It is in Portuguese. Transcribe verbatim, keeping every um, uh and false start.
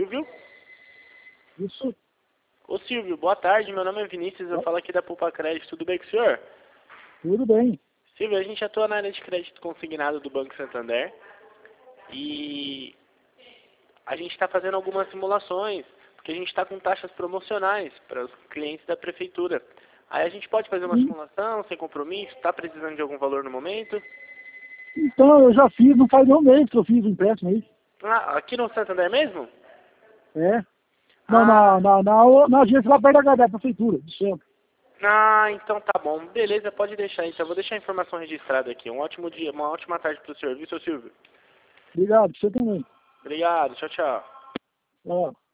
Silvio? Isso. Ô Silvio, boa tarde, meu nome é Vinícius, eu falo aqui da Poupa Crédito, tudo bem com o senhor? Tudo bem. Silvio, a gente atua na área de crédito consignado do Banco Santander e a gente está fazendo algumas simulações, porque a gente está com taxas promocionais para os clientes da prefeitura. Aí a gente pode fazer uma Sim. simulação sem compromisso, está precisando de algum valor no momento? Então, eu já fiz, não faz nenhum mês que eu fiz o empréstimo aí. Ah, aqui no Santander mesmo? É. Não, Ah, na, na, na, na agência lá perto da, da prefeitura, de centro. ah, então tá bom. Beleza, pode deixar então. Eu vou deixar a informação registrada aqui. Um ótimo dia, uma ótima tarde para o senhor, viu, seu Silvio? Obrigado, você também. Obrigado, tchau, tchau. Ó.